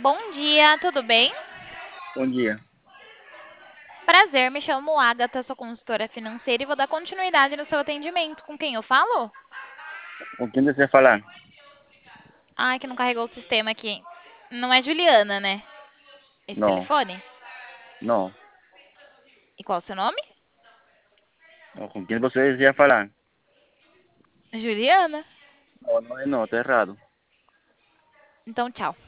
Bom dia, tudo bem? Bom dia. Prazer, me chamo Agatha, sou consultora financeira e vou dar continuidade no seu atendimento. Com quem eu falo? Com quem deseja falar? Ai, que não carregou o sistema aqui. Não é Juliana, né? Esse Não, telefone? não. E qual é o seu nome? Com quem você deseja falar? Juliana. Não, não é não, tá errado. Então, tchau.